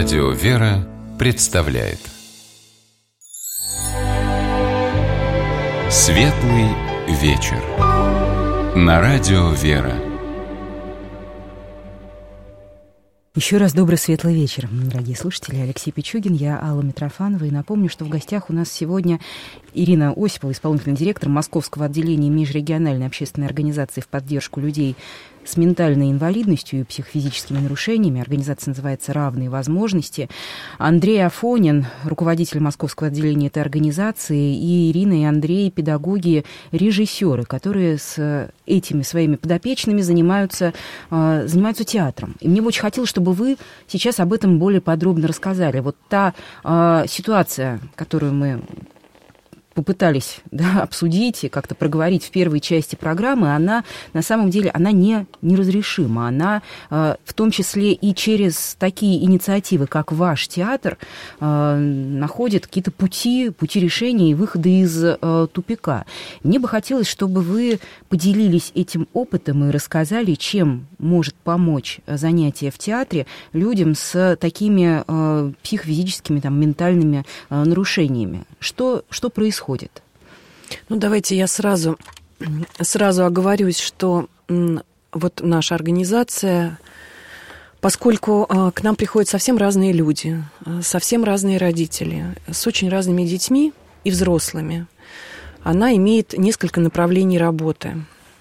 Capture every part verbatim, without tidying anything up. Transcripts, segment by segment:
Радио «Вера» представляет Светлый вечер на Радио «Вера». Еще раз добрый светлый вечер, дорогие слушатели. Алексей Пичугин, я Алла Митрофанова. И напомню, что в гостях у нас сегодня Ирина Осипова, исполнительный директор Московского отделения межрегиональной общественной организации в поддержку людей с ментальной инвалидностью и психофизическими нарушениями. Организация называется «Равные возможности». Андрей Афонин, руководитель Московского отделения этой организации, и Ирина и Андрей, педагоги, режиссеры, которые с этими своими подопечными занимаются, э, занимаются театром. И мне бы очень хотелось, чтобы вы сейчас об этом более подробно рассказали. Вот та э, ситуация, которую мы попытались, да, обсудить и как-то проговорить в первой части программы, она на самом деле она не, неразрешима. Она э, в том числе и через такие инициативы, как ваш театр, э, находит какие-то пути, пути решения и выхода из э, тупика. Мне бы хотелось, чтобы вы поделились этим опытом и рассказали, чем может помочь занятие в театре людям с такими э, психофизическими, там, ментальными э, нарушениями. Что, что происходит? Ну, давайте я сразу, сразу оговорюсь, что вот наша организация, поскольку к нам приходят совсем разные люди, совсем разные родители, с очень разными детьми и взрослыми, она имеет несколько направлений работы.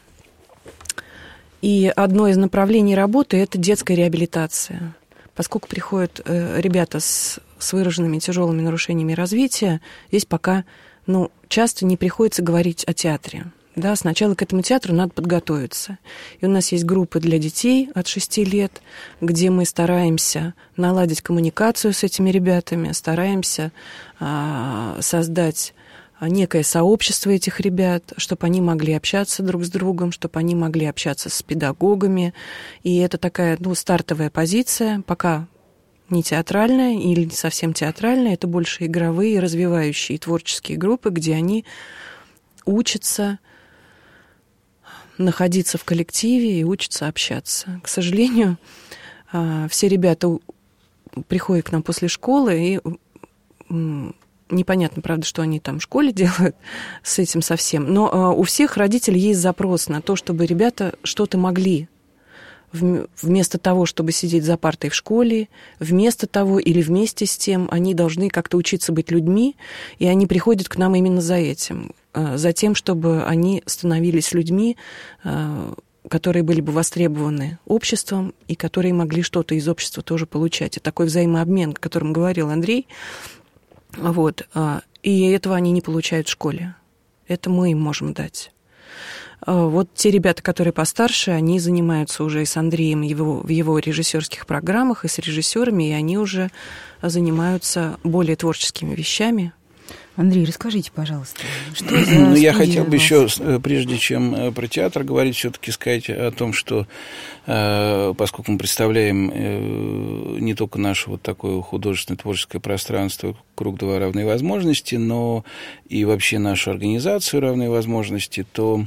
И одно из направлений работы – это детская реабилитация. Поскольку приходят ребята с, с выраженными тяжелыми нарушениями развития, здесь пока ну, часто не приходится говорить о театре. Да, сначала к этому театру надо подготовиться. И у нас есть группы для детей от шести лет, где мы стараемся наладить коммуникацию с этими ребятами, стараемся а, создать некое сообщество этих ребят, чтобы они могли общаться друг с другом, чтобы они могли общаться с педагогами. И это такая, ну, стартовая позиция, пока не театральная или не совсем театральная, это больше игровые, развивающие творческие группы, где они учатся находиться в коллективе и учатся общаться. К сожалению, все ребята приходят к нам после школы, и непонятно, правда, что они там в школе делают с этим совсем, но у всех родителей есть запрос на то, чтобы ребята что-то могли. Вместо того, чтобы сидеть за партой в школе, вместо того или вместе с тем, они должны как-то учиться быть людьми, и они приходят к нам именно за этим, за тем, чтобы они становились людьми, которые были бы востребованы обществом и которые могли что-то из общества тоже получать. И такой взаимообмен, о котором говорил Андрей, вот, и этого они не получают в школе. Это мы им можем дать. Вот те ребята, которые постарше, они занимаются уже и с Андреем его, в его режиссерских программах, и с режиссерами, и они уже занимаются более творческими вещами. Андрей, расскажите, пожалуйста, что за Ну, я хотел бы вас? еще, прежде чем про театр говорить, все-таки сказать о том, что поскольку мы представляем не только наше вот такое художественное творческое пространство «Круг два равные возможности», но и вообще нашу организацию «Равные возможности», то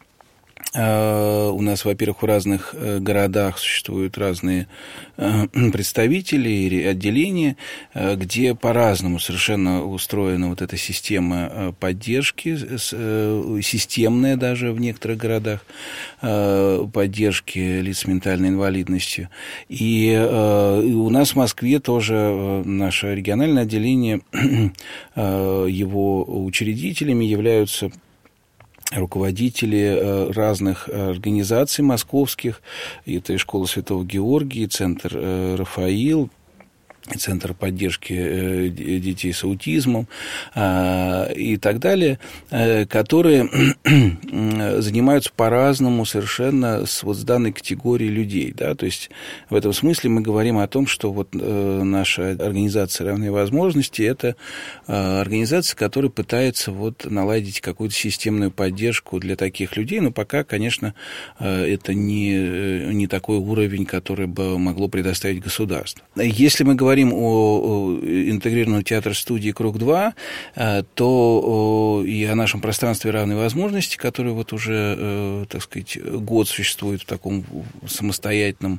у нас, во-первых, в разных городах существуют разные представители и отделения, где по-разному совершенно устроена вот эта система поддержки, системная даже в некоторых городах, поддержки лиц с ментальной инвалидностью. И у нас в Москве тоже наше региональное отделение, его учредителями являются руководители разных организаций московских, это и школа Святого Георгия, и центр Рафаил, Центр поддержки детей с аутизмом и так далее, которые занимаются по-разному совершенно с, вот, с данной категорией людей. Да? То есть в этом смысле мы говорим о том, что вот наша организация «Равные возможности» – это организация, которая пытается вот наладить какую-то системную поддержку для таких людей, но пока, конечно, это не, не такой уровень, который бы могло предоставить государство. Если мы говорим говорим о интегрированном театр-студии «Круг-два», то и о нашем пространстве равной возможности, которое вот уже, так сказать, год существует в таком самостоятельном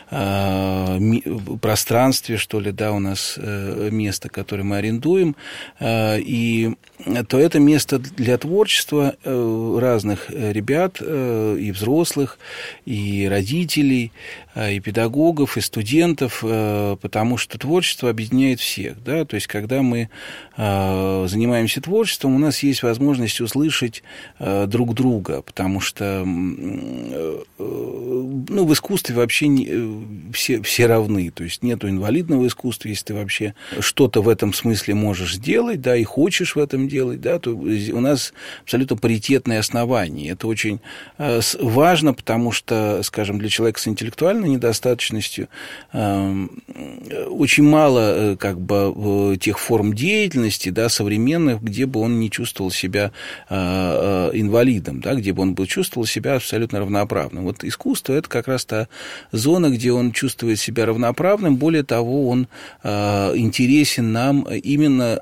пространстве, что ли, да, у нас место, которое мы арендуем, и то это место для творчества разных ребят, и взрослых, и родителей, и педагогов, и студентов, потому что творчество объединяет всех, да, то есть когда мы занимаемся творчеством, у нас есть возможность услышать друг друга, потому что, ну, в искусстве вообще не, все, все равны, то есть нету инвалидного искусства, если ты вообще что-то в этом смысле можешь сделать, да, и хочешь в этом делать, да, то у нас абсолютно паритетные основания. Это очень важно, потому что, скажем, для человека с интеллектуальной недостаточностью очень мало, как бы, тех форм деятельности, да, современных, где бы он не чувствовал себя инвалидом, да, где бы он бы чувствовал себя абсолютно равноправным. Вот искусство – это как раз та зона, где он чувствует себя равноправным, более того, он интересен нам именно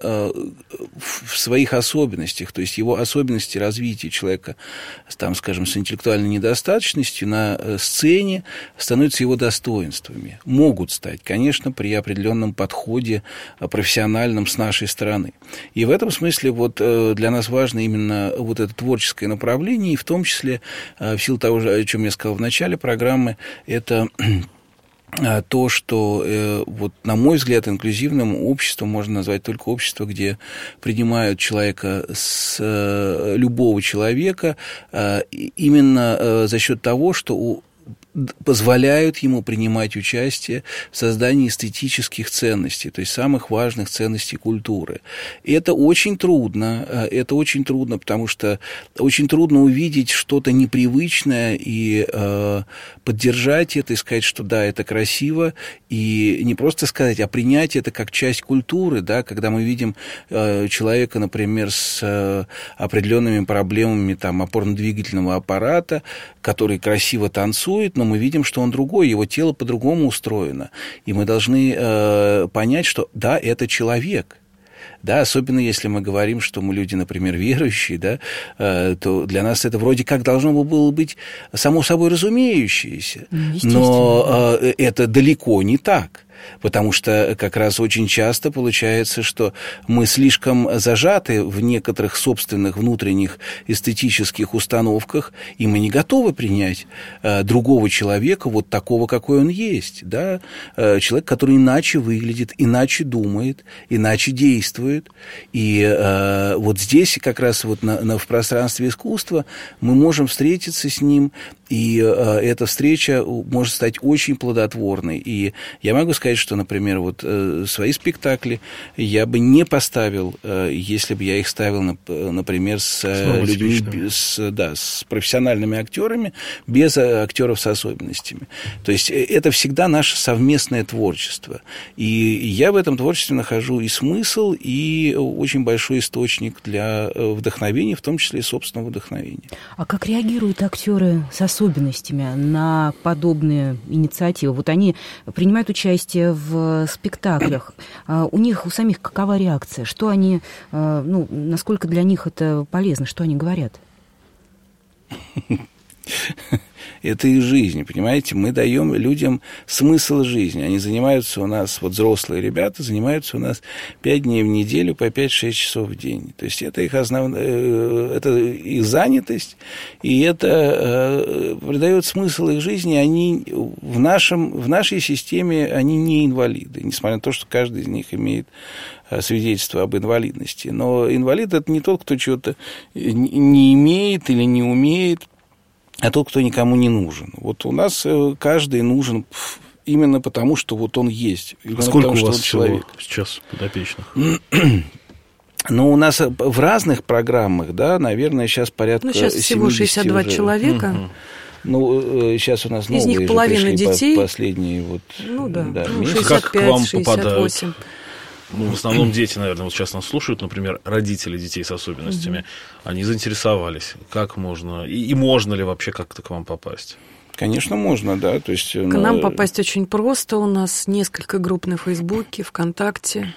в своих особенностях, то есть его особенности развития человека, там, скажем, с интеллектуальной недостаточностью на сцене становятся его достоинствами. Могут стать, конечно, при определенном подходе профессиональном с нашей стороны. И в этом смысле вот для нас важно именно вот это творческое направление, и в том числе, в силу того, о чем я сказал в начале программы, это то, что, вот, на мой взгляд, инклюзивным обществом можно назвать только общество, где принимают человека, с любого человека, именно за счет того, что у позволяют ему принимать участие в создании эстетических ценностей, то есть самых важных ценностей культуры. И это очень трудно, это очень трудно, потому что очень трудно увидеть что-то непривычное и э, поддержать это, и сказать, что да, это красиво, и не просто сказать, а принять это как часть культуры, да, когда мы видим э, человека, например, с э, определенными проблемами там, опорно-двигательного аппарата, который красиво танцует, но мы видим, что он другой, его тело по-другому устроено. И мы должны э, понять, что да, это человек. Да, особенно если мы говорим, что мы люди, например, верующие, да, э, то для нас это вроде как должно было быть само собой разумеющееся. Но э, это далеко не так. Потому что как раз очень часто получается, что мы слишком зажаты в некоторых собственных внутренних эстетических установках, и мы не готовы принять э, другого человека вот такого, какой он есть. Да? Э, человек, который иначе выглядит, иначе думает, иначе действует. И э, вот здесь как раз вот на, на, в пространстве искусства мы можем встретиться с ним, и э, эта встреча может стать очень плодотворной. И я могу сказать, что, например, вот э, свои спектакли я бы не поставил, э, если бы я их ставил, например, с э, людьми, с, да, с профессиональными актерами, без актеров с особенностями. То есть это всегда наше совместное творчество. И я в этом творчестве нахожу и смысл, и очень большой источник для вдохновения, в том числе и собственного вдохновения. А как реагируют актеры с особенностями на подобные инициативы? Вот они принимают участие в спектаклях. У них, у самих какова реакция? Что они, ну, насколько для них это полезно? Что они говорят? Это их жизнь, понимаете? Мы даем людям смысл жизни. Они занимаются у нас, вот взрослые ребята, занимаются у нас пять дней в неделю по пять-шесть часов в день. То есть это их основная, это их занятость, и это придает смысл их жизни. Они в, нашем, в нашей системе, они не инвалиды, несмотря на то, что каждый из них имеет свидетельство об инвалидности. Но инвалид – это не тот, кто чего-то не имеет или не умеет, а тот, кто никому не нужен. Вот у нас каждый нужен именно потому, что вот он есть. А сколько потому, у вас человек сейчас подопечных? Ну, у нас в разных программах, да, наверное, сейчас порядка ну, сейчас всего шестьдесят два уже. Человека. Угу. Ну, сейчас у нас из новые них половина детей. Последние вот, ну, да. Да, ну, шестьдесят пять, как к вам шестьдесят восемь. Попадают? Ну, в основном дети, наверное, вот сейчас нас слушают, например, родители детей с особенностями. Угу. Они заинтересовались, как можно, и, и можно ли вообще как-то к вам попасть? Конечно, можно, да. То есть, К ну... нам попасть очень просто. У нас несколько групп на Фейсбуке, ВКонтакте.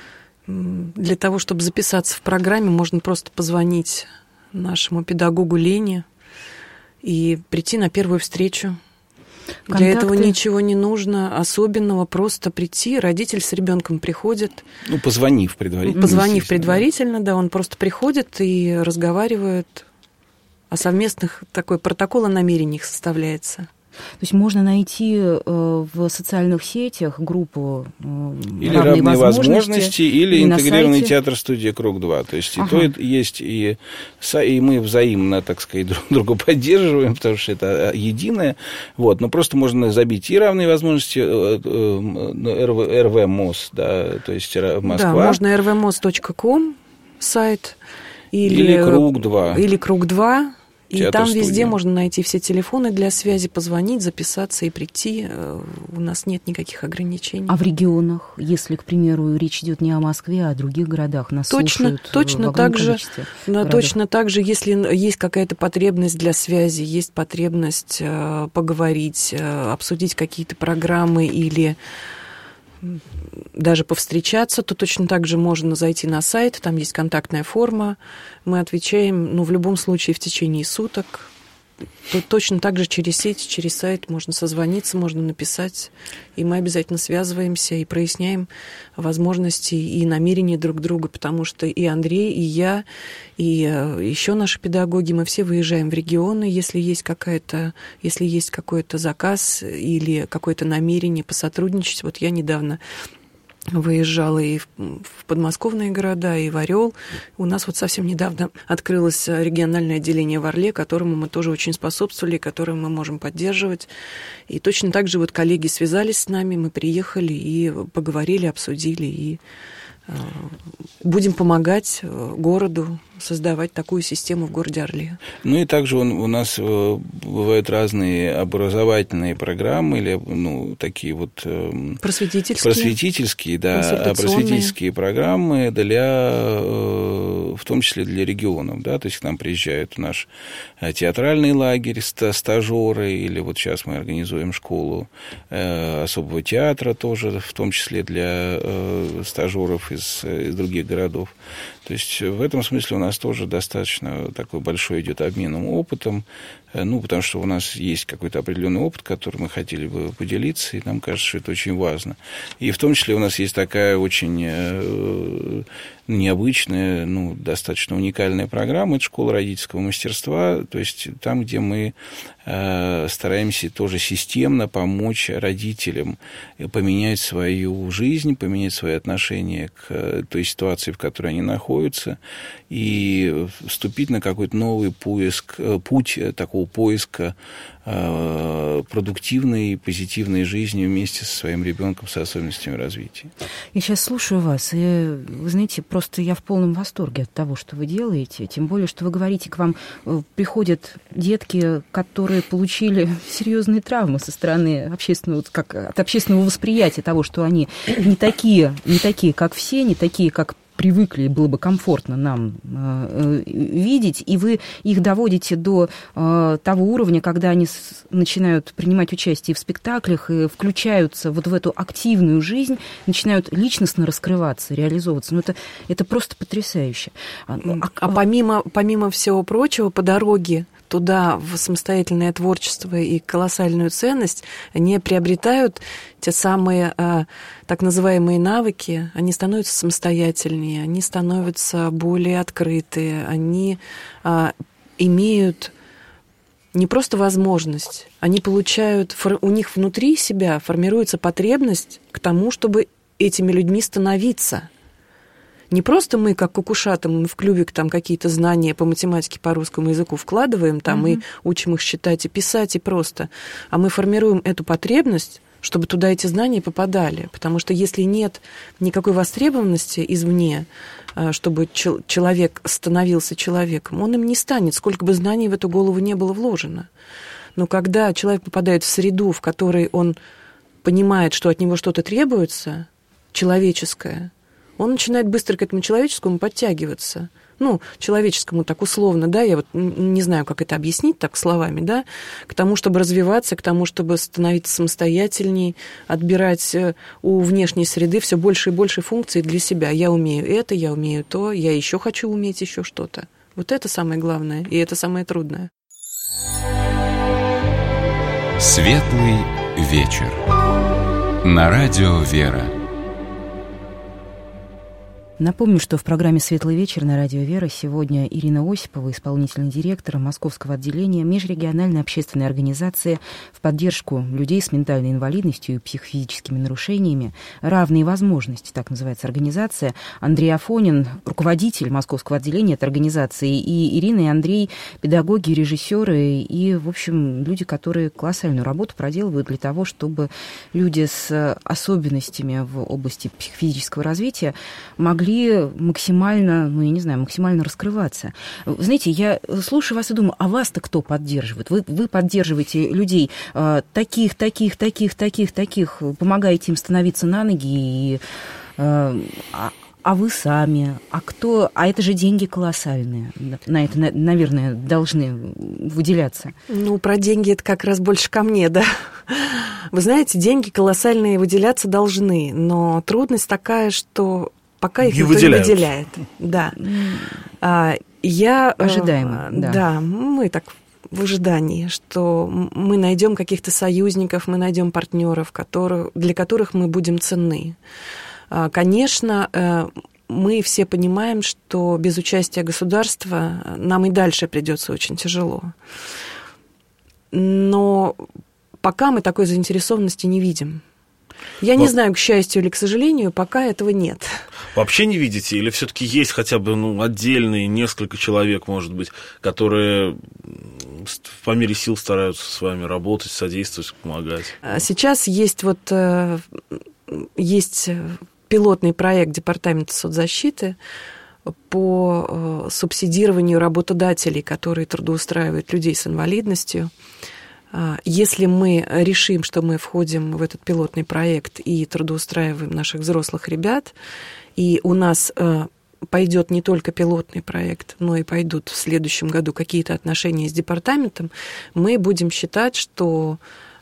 Для того, чтобы записаться в программе, можно просто позвонить нашему педагогу Лене и прийти на первую встречу. Контакты. Для этого ничего не нужно особенного, просто прийти. Родитель с ребенком приходит. Ну, позвонив предварительно. Позвонив предварительно, да. да, он просто приходит и разговаривает о совместных, такой протокол о намерениях составляется. То есть можно найти в социальных сетях группу или равные равные возможности, возможности или интегрированный сайте. Театр-студия «Круг-два». То есть ага. и то есть, и, и мы взаимно, так сказать, друг друга поддерживаем, потому что это единое. Вот. Но просто можно забить и равные возможности эр вэ МОЗ, да, то есть Москва. Да, можно эр вэ моз точка ком сайт. Или, или «Круг-два». Или «Круг-два». И там студия. Везде можно найти все телефоны для связи, позвонить, записаться и прийти. У нас нет никаких ограничений. А в регионах, если, к примеру, речь идет не о Москве, а о других городах, нас точно, слушают точно в огромном так же, количестве да, точно так же, если есть какая-то потребность для связи, есть потребность э, поговорить, э, обсудить какие-то программы или даже повстречаться, то точно так же можно зайти на сайт, там есть контактная форма, мы отвечаем, ну, в любом случае, в течение суток. То точно так же через сеть, через сайт можно созвониться, можно написать, и мы обязательно связываемся и проясняем возможности и намерения друг друга, потому что и Андрей, и я, и еще наши педагоги, мы все выезжаем в регионы, если есть какая-то, если есть какой-то заказ или какое-то намерение посотрудничать. Вот я недавно выезжала и в подмосковные города, и в Орел. У нас вот совсем недавно открылось региональное отделение в Орле, которому мы тоже очень способствовали, которое мы можем поддерживать. И точно так же вот коллеги связались с нами, мы приехали и поговорили, обсудили, и будем помогать городу создавать такую систему в городе Орле. Ну и также он, у нас бывают разные образовательные программы, или ну, такие вот... Просветительские. Просветительские, да, просветительские программы для, в том числе для регионов, да, то есть к нам приезжают наш театральный лагерь, стажеры, или вот сейчас мы организуем школу особого театра тоже, в том числе для стажеров из, из других городов. То есть в этом смысле у нас тоже достаточно такой большой идет обменом опытом, ну, потому что у нас есть какой-то определенный опыт, который мы хотели бы поделиться, и нам кажется, что это очень важно. И в том числе у нас есть такая очень необычная, ну, достаточно уникальная программа, это школа родительского мастерства, то есть там, где мы э, стараемся тоже системно помочь родителям поменять свою жизнь, поменять свои отношения к той ситуации, в которой они находятся, и вступить на какой-то новый поиск, путь такого поиска продуктивной, позитивной жизни вместе со своим ребенком с особенностями развития. Я сейчас слушаю вас, и, вы знаете, просто я в полном восторге от того, что вы делаете, тем более, что вы говорите, к вам приходят детки, которые получили серьезные травмы со стороны общественного, как, от общественного восприятия того, что они не такие, не такие, как все, не такие, как привыкли, и было бы комфортно нам э, видеть, и вы их доводите до э, того уровня, когда они с, начинают принимать участие в спектаклях и включаются вот в эту активную жизнь, начинают личностно раскрываться, реализовываться. Ну, это, это просто потрясающе. А, а помимо, помимо всего прочего, по дороге туда, в самостоятельное творчество и колоссальную ценность, они приобретают те самые а, так называемые навыки, они становятся самостоятельнее, они становятся более открытые, они а, имеют не просто возможность, они получают, у них внутри себя формируется потребность к тому, чтобы этими людьми становиться. Не просто мы, как кукушата, мы в клювик там какие-то знания по математике, по русскому языку вкладываем там uh-huh. и учим их считать и писать, и просто. А мы формируем эту потребность, чтобы туда эти знания попадали. Потому что если нет никакой востребованности извне, чтобы человек становился человеком, он им не станет, сколько бы знаний в эту голову не было вложено. Но когда человек попадает в среду, в которой он понимает, что от него что-то требуется, человеческое, он начинает быстро к этому человеческому подтягиваться. ну, человеческому так условно, да, я вот не знаю, как это объяснить так словами, да, к тому, чтобы развиваться, к тому, чтобы становиться самостоятельней, отбирать у внешней среды все больше и больше функций для себя. Я умею это, я умею то, я еще хочу уметь еще что-то. Вот это самое главное, и это самое трудное. Светлый вечер. На радио «Вера». Напомню, что в программе «Светлый вечер» на радио «Вера» сегодня Ирина Осипова, исполнительный директор Московского отделения межрегиональной общественной организации в поддержку людей с ментальной инвалидностью и психофизическими нарушениями «Равные возможности», так называется организация. Андрей Афонин, руководитель Московского отделения этой организации, и Ирина и Андрей, педагоги, режиссеры и, в общем, люди, которые колоссальную работу проделывают для того, чтобы люди с особенностями в области психофизического развития могли максимально, ну, я не знаю, максимально раскрываться. Знаете, я слушаю вас и думаю, а вас-то кто поддерживает? Вы, вы поддерживаете людей э, таких, таких, таких, таких, таких, помогаете им становиться на ноги, и, э, а, а вы сами, а кто? А это же деньги колоссальные. На это, наверное, должны выделяться. Ну, про деньги это как раз больше ко мне, да. Вы знаете, деньги колоссальные выделяться должны, но трудность такая, что пока их не никто выделяют. не выделяет. Да. А, я, Ожидаемо, да. Да, мы так в ожидании, что мы найдем каких-то союзников, мы найдем партнеров, которые, для которых мы будем ценны. А, конечно, мы все понимаем, что без участия государства нам и дальше придется очень тяжело. Но пока мы такой заинтересованности не видим. Я не знаю, к счастью или к сожалению, пока этого нет. Вообще не видите? Или все-таки есть хотя бы ну, отдельные несколько человек, может быть, которые по мере сил стараются с вами работать, содействовать, помогать? Сейчас есть вот есть пилотный проект Департамента соцзащиты по субсидированию работодателей, которые трудоустраивают людей с инвалидностью. Если мы решим, что мы входим в этот пилотный проект и трудоустраиваем наших взрослых ребят, и у нас пойдет не только пилотный проект, но и пойдут в следующем году какие-то отношения с департаментом, мы будем считать, что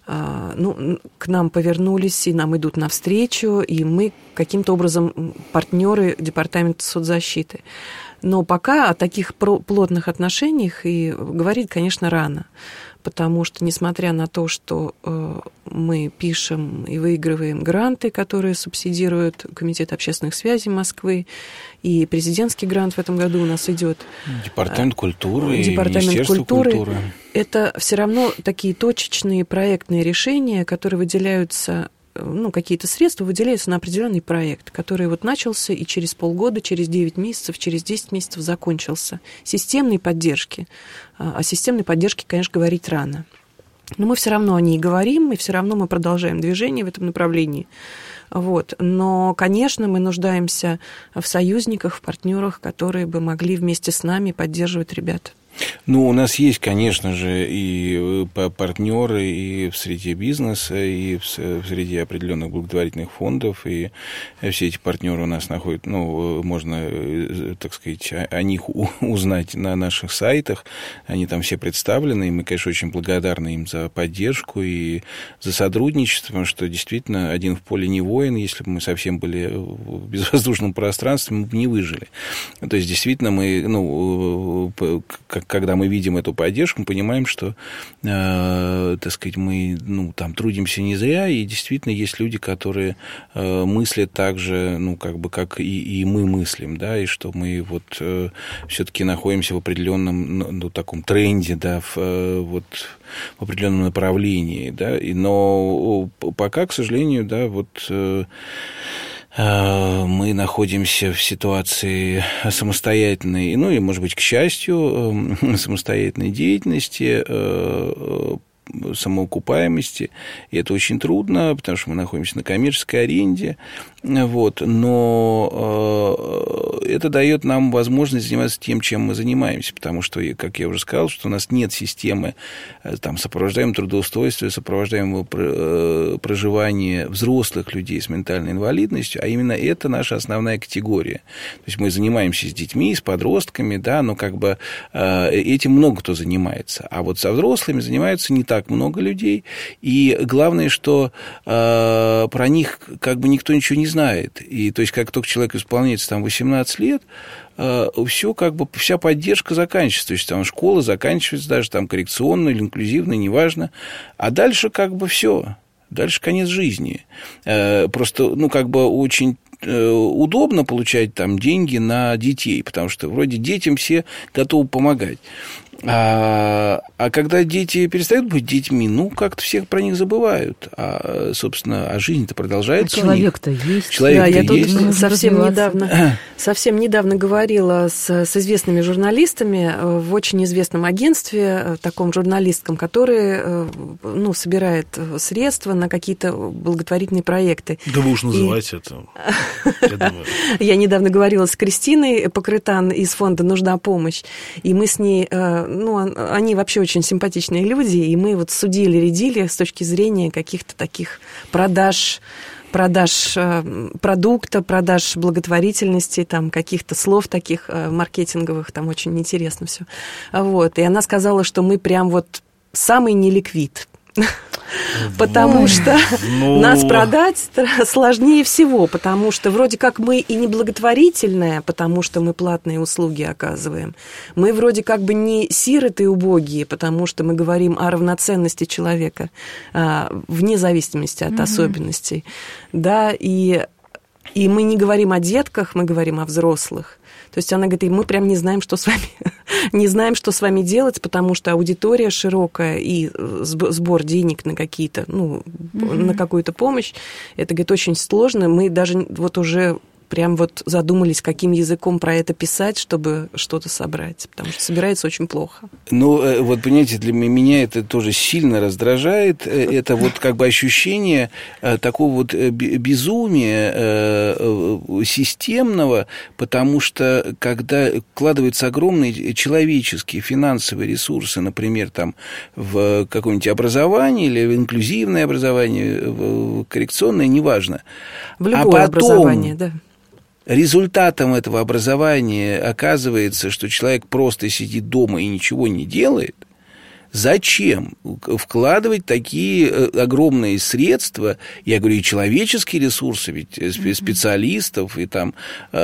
ну, к нам повернулись и нам идут навстречу, и мы каким-то образом партнеры Департамента соцзащиты. Но пока о таких плотных отношениях и говорить, конечно, рано. Потому что, несмотря на то, что э, мы пишем и выигрываем гранты, которые субсидирует Комитет общественных связей Москвы, и президентский грант в этом году у нас идет. Департамент культуры, Департамент Министерство культуры. культуры. Это все равно такие точечные проектные решения, которые выделяются, ну, какие-то средства выделяются на определенный проект, который вот начался и через полгода, через девять месяцев, через десять месяцев закончился. Системной поддержки. О системной поддержке, конечно, говорить рано. Но мы все равно о ней говорим, и все равно мы продолжаем движение в этом направлении. Вот. Но, конечно, мы нуждаемся в союзниках, в партнерах, которые бы могли вместе с нами поддерживать ребят. Ну, у нас есть, конечно же, и партнеры и в среде бизнеса, и в среде определенных благотворительных фондов, и все эти партнеры у нас находят, ну, можно, так сказать, о них узнать на наших сайтах, они там все представлены, и мы, конечно, очень благодарны им за поддержку и за сотрудничество, потому что действительно один в поле не воин, если бы мы совсем были в безвоздушном пространстве, мы бы не выжили. То есть, действительно, мы, ну, как когда мы видим эту поддержку, мы понимаем, что, э, так сказать, мы ну, там, трудимся не зря, и действительно есть люди, которые э, мыслят так же, ну, как бы, как и, и мы мыслим, да, и что мы вот э, все-таки находимся в определенном, ну, таком тренде, да, в, э, вот, в определенном направлении, да, и, но пока, к сожалению, да, вот... Э, мы находимся в ситуации самостоятельной, ну и, может быть, к счастью, самостоятельной деятельности, самоокупаемости, и это очень трудно, потому что мы находимся на коммерческой аренде, вот, но э, это дает нам возможность заниматься тем, чем мы занимаемся, потому что, как я уже сказал, что у нас нет системы там, сопровождаемого трудоустройства, сопровождаемого проживания взрослых людей с ментальной инвалидностью, а именно это наша основная категория. То есть мы занимаемся с детьми, с подростками, да, но как бы э, этим много кто занимается, а вот со взрослыми занимаются не так много людей, и главное, что э, про них как бы никто ничего не знает, и то есть как только человеку исполняется там восемнадцать лет, все как бы, вся поддержка заканчивается, то есть там школа заканчивается, даже там коррекционная или инклюзивная, неважно, а дальше как бы все, дальше конец жизни. Просто, ну, как бы очень удобно получать там деньги на детей, потому что вроде детям все готовы помогать. А, а когда дети перестают быть детьми, ну, как-то всех про них забывают. А, собственно, а жизнь-то продолжается. А человек-то есть. Да, Человек-то я есть. тут совсем недавно, совсем недавно говорила с, с известными журналистами в очень известном агентстве, таком журналистском, который, ну, собирает средства на какие-то благотворительные проекты. Да вы уж называйте это. Я недавно говорила с Кристиной Покрытан из фонда «Нужна помощь», и мы с ней... Ну, они вообще очень симпатичные люди, и мы вот судили, рядили с точки зрения каких-то таких продаж, продаж продукта, продаж благотворительности, там, каких-то слов таких маркетинговых, там очень интересно все. Вот. И она сказала, что мы прям вот самый неликвид. Потому Ой. что ну... нас продать сложнее всего, потому что вроде как мы и не благотворительные, потому что мы платные услуги оказываем. Мы вроде как бы не сироты и убогие, потому что мы говорим о равноценности человека, вне зависимости от mm-hmm. особенностей. Да, и, и мы не говорим о детках, мы говорим о взрослых. То есть она говорит, и мы прям не знаем, что с вами, не знаем, что с вами делать, потому что аудитория широкая и сбор денег на какие-то, ну, mm-hmm. на какую-то помощь, это, говорит, очень сложно. Мы даже вот уже прям вот задумались, каким языком про это писать, чтобы что-то собрать, потому что собирается очень плохо. Ну, вот, понимаете, для меня это тоже сильно раздражает. Это вот как бы ощущение такого вот безумия системного, потому что когда вкладываются огромные человеческие, финансовые ресурсы, например, там, в какое-нибудь образование или в инклюзивное образование, в коррекционное, неважно. В любое а потом... образование, да. Результатом этого образования оказывается, что человек просто сидит дома и ничего не делает. Зачем вкладывать такие огромные средства, я говорю, и человеческие ресурсы, ведь специалистов, и там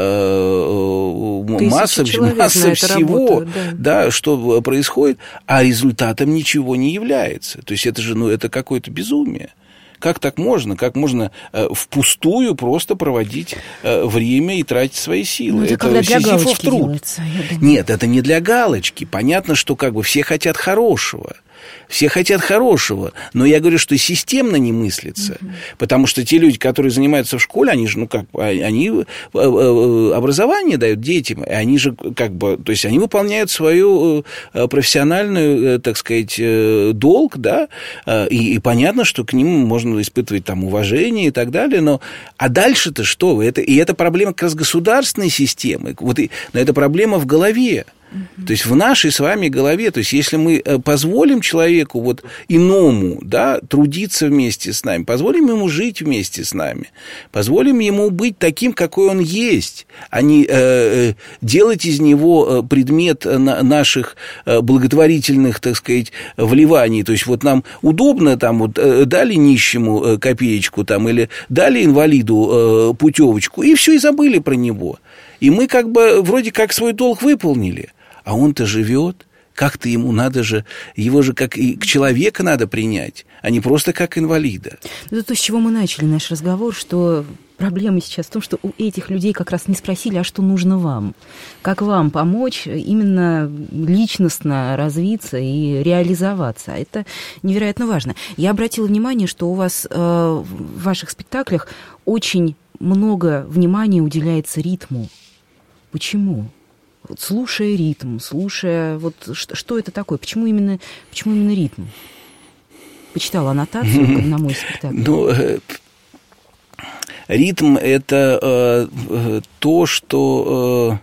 э, масса, масса всего, работают, да. Да, что происходит, а результатом ничего не является. То есть это же, ну, это какое-то безумие. Как так можно? Как можно э, впустую просто проводить э, время и тратить свои силы? Ну, это, это когда для галочки труд. Делается, Нет, это не для галочки. Понятно, что как бы все хотят хорошего. Все хотят хорошего, но я говорю, что системно не мыслится, uh-huh. потому что те люди, которые занимаются в школе, они же, ну как, они образование дают детям, и они же как бы, то есть они выполняют свою профессиональную, так сказать, долг, да, и, и понятно, что к ним можно испытывать там уважение и так далее, но а дальше-то что? Это, и это проблема как раз государственной системы, вот и, но это проблема в голове. Uh-huh. То есть в нашей с вами голове, то есть если мы позволим человеку вот иному, да, трудиться вместе с нами, позволим ему жить вместе с нами, позволим ему быть таким, какой он есть, а не э, делать из него предмет наших благотворительных, так сказать, вливаний. То есть вот нам удобно там вот дали нищему копеечку там или дали инвалиду путевочку, и все, и забыли про него. И мы как бы вроде как свой долг выполнили. А он-то живет, как-то ему надо же, его же как и к человеку надо принять, а не просто как инвалида. Это то, с чего мы начали наш разговор, что проблема сейчас в том, что у этих людей как раз не спросили, а что нужно вам, как вам помочь именно личностно развиться и реализоваться. Это невероятно важно. Я обратила внимание, что у вас э, в ваших спектаклях очень много внимания уделяется ритму. Почему? Вот слушая ритм, слушая... Вот что, что это такое? Почему именно, почему именно ритм? почитала аннотацию к одному из спектаклей. Ну, ритм – это то, что...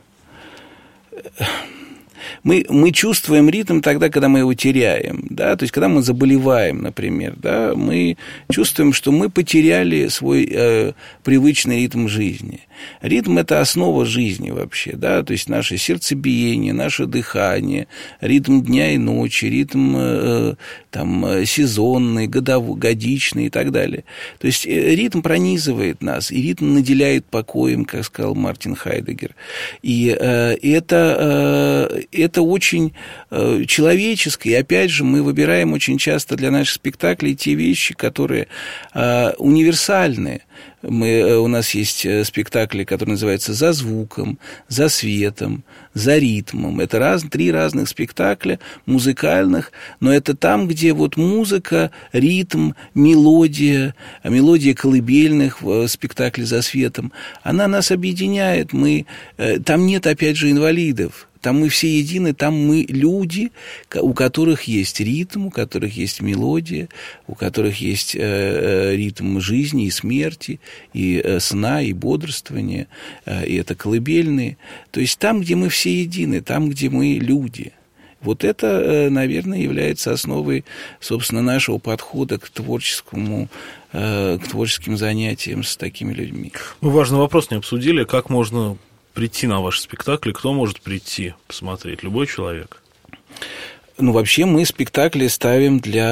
Мы, мы чувствуем ритм тогда, когда мы его теряем, да, то есть когда мы заболеваем, например, да, мы чувствуем, что мы потеряли свой э, привычный ритм жизни. Ритм – это основа жизни вообще, да, то есть наше сердцебиение, наше дыхание, ритм дня и ночи, ритм э, там, сезонный, годовой, годичный и так далее. То есть ритм пронизывает нас, и ритм наделяет покоем, как сказал Мартин Хайдеггер. И э, это... Э, Это очень э, человеческое, и опять же мы выбираем очень часто для наших спектаклей те вещи, которые э, универсальны. Мы, у нас есть спектакли, которые называются «За звуком», «За светом», «За ритмом». Это раз, три разных спектакля музыкальных, но это там, где вот музыка, ритм, мелодия, мелодия колыбельных в спектакле «За светом», она нас объединяет. Мы, там нет, опять же, инвалидов. Там мы все едины, там мы люди, у которых есть ритм, у которых есть мелодия, у которых есть э, ритм жизни и смерти, и э, сна, и бодрствования, э, и это колыбельные. То есть там, где мы все едины, там, где мы люди. Вот это, э, наверное, является основой, собственно, нашего подхода к творческому, э, к творческим занятиям с такими людьми. Мы важный вопрос не обсудили, как можно... прийти на ваш спектакль, кто может прийти посмотреть? Любой человек? Ну, вообще мы спектакли ставим для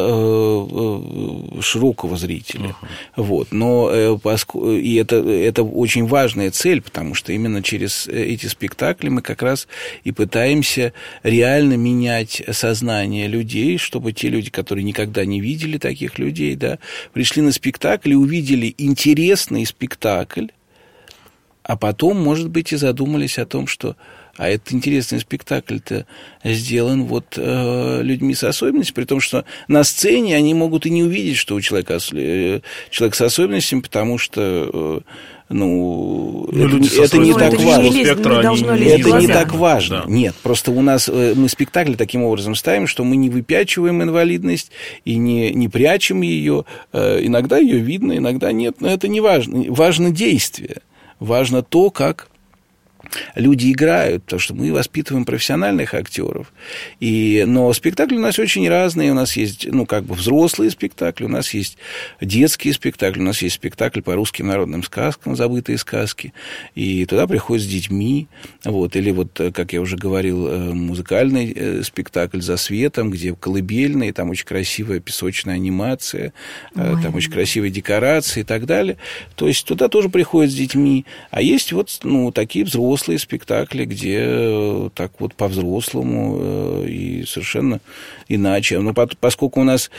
э, широкого зрителя. Uh-huh. Вот. Но э, поску... и это, это очень важная цель, потому что именно через эти спектакли мы как раз и пытаемся реально менять сознание людей, чтобы те люди, которые никогда не видели таких людей, да, пришли на спектакль и увидели интересный спектакль, а потом, может быть, и задумались о том, что а этот интересный спектакль-то сделан вот э, людьми с особенностями, при том, что на сцене они могут и не увидеть, что у человека э, человек с особенностями, потому что э, ну, ну это, это не так важно. Это не так важно. Да. Нет, просто у нас э, мы спектакль таким образом ставим, что мы не выпячиваем инвалидность и не, не прячем ее. Э, иногда ее видно, иногда нет, но это не важно. Важно действие. Важно то, как люди играют, потому что мы воспитываем профессиональных актеров. И, но спектакли у нас очень разные. У нас есть, ну, как бы взрослые спектакли, у нас есть детские спектакли, у нас есть спектакль по русским народным сказкам «Забытые сказки». И туда приходят с детьми. Вот. Или вот, как я уже говорил, музыкальный спектакль «За светом», где колыбельные, там очень красивая песочная анимация, Ой. Там очень красивые декорации и так далее. То есть туда тоже приходят с детьми. А есть вот, ну, такие взрослые спектакли, где так вот по-взрослому и совершенно иначе. Но поскольку у нас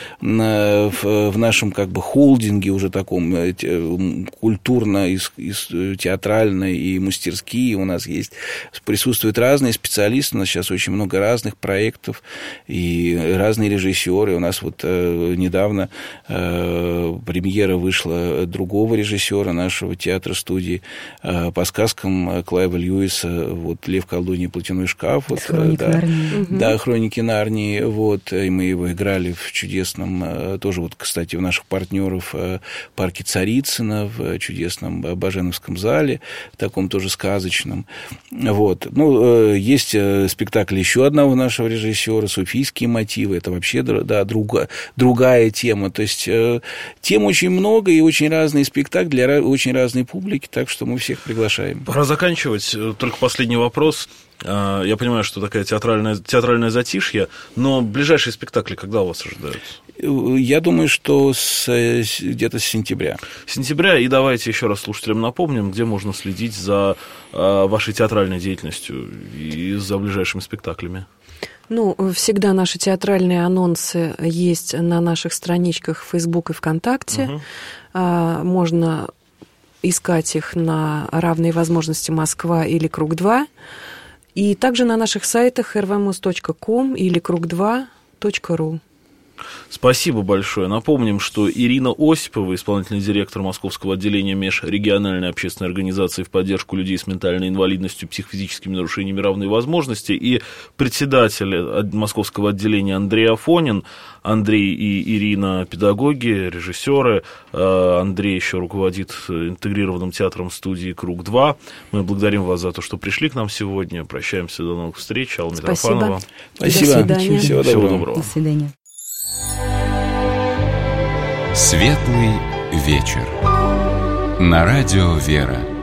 в нашем как бы холдинге уже таком культурно, театрально и мастерские у нас есть, присутствуют разные специалисты, у нас сейчас очень много разных проектов и разные режиссеры. У нас вот недавно премьера вышла другого режиссера нашего театра-студии по сказкам Клайва Льюиса, вот «Лев, колдунья, платяной шкаф». Вот, «Хроники да, Нарнии». Да, «Хроники Нарнии». Вот, и мы его играли в чудесном, тоже вот, кстати, у наших партнеров парке Царицына, в чудесном Баженовском зале, в таком тоже сказочном. Вот. Ну, есть спектакль еще одного нашего режиссера «Суфийские мотивы». Это вообще, да, друга, другая тема. То есть тем очень много и очень разные спектакли для очень разной публики, так что мы всех приглашаем. Пора заканчивать. Только последний вопрос. Я понимаю, что такая театральная, театральное затишье, но ближайшие спектакли когда у вас ожидаются? Я думаю, что с, где-то с сентября. Сентября. И давайте еще раз слушателям напомним, где можно следить за вашей театральной деятельностью и за ближайшими спектаклями. Ну, всегда наши театральные анонсы есть на наших страничках в Facebook и ВКонтакте. Угу. Можно искать их на «Равные возможности Москва» или «Круг два». И также на наших сайтах эр вэ муз точка ком или круг два точка ру. Спасибо большое. Напомним, что Ирина Осипова, исполнительный директор Московского отделения межрегиональной общественной организации в поддержку людей с ментальной инвалидностью, психофизическими нарушениями равной возможности, и председатель Московского отделения Андрей Афонин. Андрей и Ирина педагоги, режиссеры. Андрей еще руководит интегрированным театром студии «Круг-два». Мы благодарим вас за то, что пришли к нам сегодня. Прощаемся, до новых встреч. Алла Митрофанова. Спасибо. До свидания. Всего доброго. Всего доброго. До свидания. Светлый вечер. На радио «Вера».